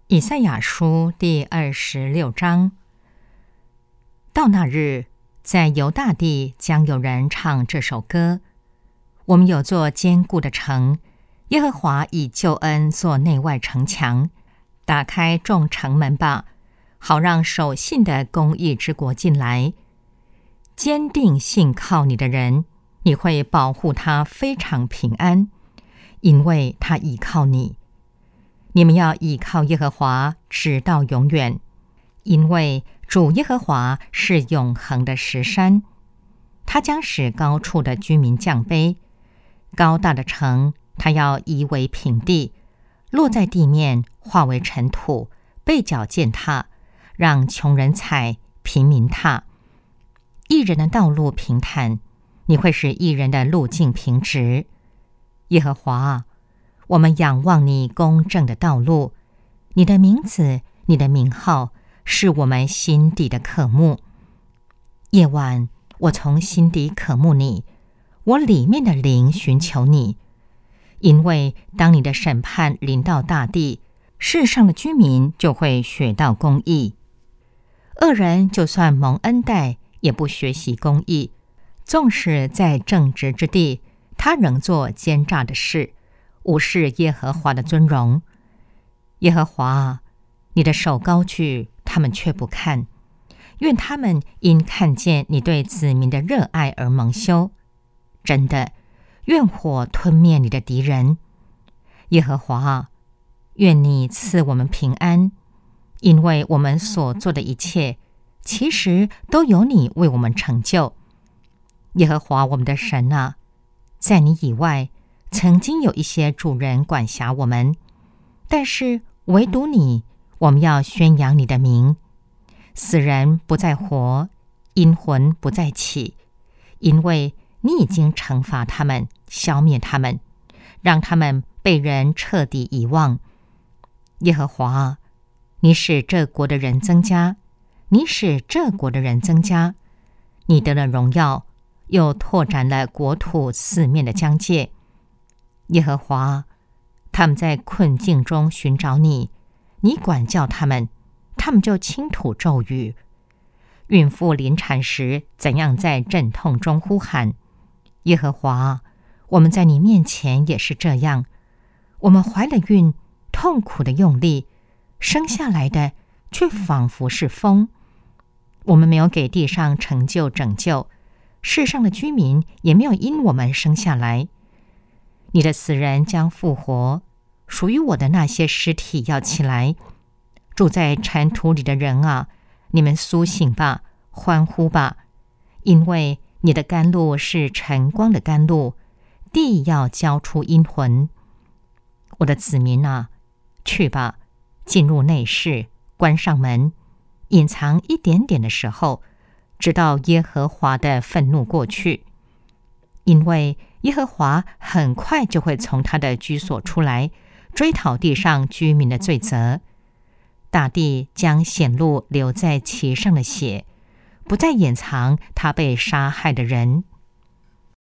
以赛亚书第26章。到那日，在犹大地将有人唱这首歌：我们有座坚固的城，耶和华以救恩做内外城墙。打开众城门吧，好让守信的公义之国进来。坚定信靠你的人，你会保护他非常平安，因为他倚靠你。你们要倚靠耶和华直到永远，因为主耶和华是永恒的石山，他将使高处的居民降卑，高大的城他要夷为平地，落在地面化为尘土，被脚践踏，让穷人踩，贫民踏。义人的道路平坦，你会使义人的路径平直。耶和华啊，我们仰望你公正的道路，你的名字，你的名号是我们心底的渴慕。夜晚，我从心底渴慕你，我里面的灵寻求你。因为当你的审判临到大地，世上的居民就会学到公义。恶人就算蒙恩待，也不学习公义，纵使在正直之地，他仍做奸诈的事，无视耶和华的尊荣。耶和华啊，你的手高举，他们却不看。愿他们因看见你对子民的热爱而蒙羞。真的，愿火吞灭你的敌人。耶和华啊，愿你赐我们平安，因为我们所做的一切，其实都由你为我们成就。耶和华我们的神啊，在你以外，曾经有一些主人管辖我们，但是唯独你，我们要宣扬你的名。死人不再活，阴魂不再起，因为你已经惩罚他们，消灭他们，让他们被人彻底遗忘。耶和华啊，你使这国的人增加，你使这国的人增加，你得了荣耀，又拓展了国土四面的疆界。耶和华，他们在困境中寻找你，你管教他们，他们就倾吐咒语。孕妇临产时，怎样在阵痛中呼喊？耶和华，我们在你面前也是这样。我们怀了孕，痛苦的用力，生下来的却仿佛是风。我们没有给地上成就拯救，世上的居民也没有因我们生下来。你的死人将复活，属于我的那些尸体要起来。住在尘土里的人啊，你们苏醒吧，欢呼吧，因为你的甘露是晨光的甘露，地要交出阴魂。我的子民啊，去吧，进入内室，关上门，隐藏一点点的时候，直到耶和华的愤怒过去。因为耶和华很快就会从他的居所出来，追讨地上居民的罪责。大地将显露留在其上的血，不再掩藏他被杀害的人。